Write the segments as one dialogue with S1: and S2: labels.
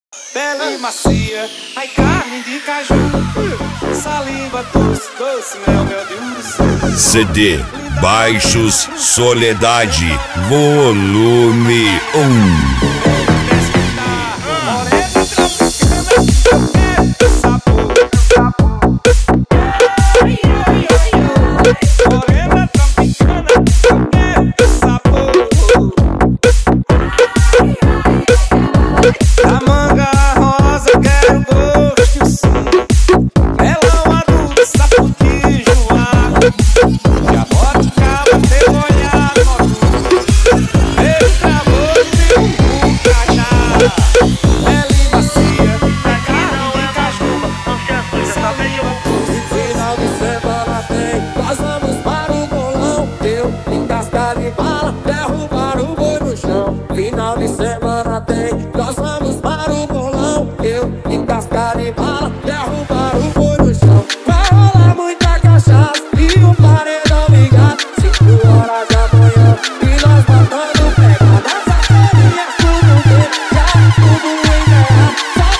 S1: Pele macia, ai carne de caju, saliva doce, doce, mel, mel de uruçu.
S2: CD Baixos Soledade Volume 1.
S3: Final de semana tem, nós vamos para o bolão. Eu em cascar e bala, derrubar o boi no chão. Vai rolar muita cachaça e um paredão ligado. 5 horas da manhã e nós matando pegada. As tudo bem, já tudo enganado.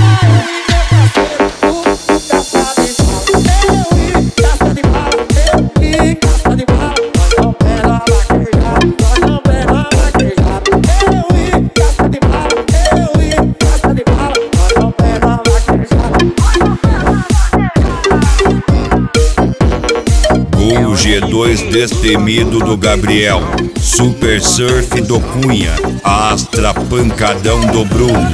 S3: Só vai eu e casca de bala. Eu e casca de bala. Nós não pega a vaquejada, nós não pega a vaquejada.
S2: O G2 destemido do Gabriel, Super Surf do Cunha, Astra Pancadão do Bruno.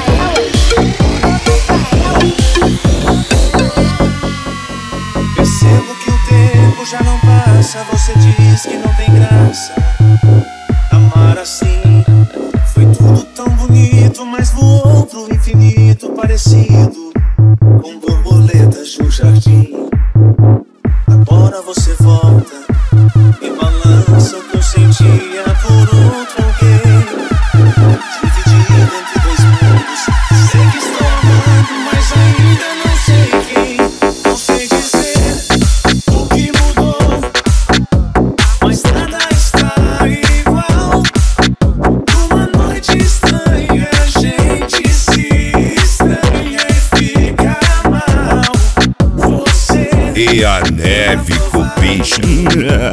S1: Percebo que o tempo já não passa, você diz que não tem graça. Amar assim foi tudo tão bonito, mas voou pro infinito, parecido com borboletas no jardim. Agora você volta e balança o que eu sentia por outro alguém, dividido entre dois mundos. Sei que estou amando, mas ainda não sei quem. Não sei dizer o que mudou, mas nada está igual. Numa noite estranha a gente se estranha e fica mal. Você
S2: E a neve com bicho.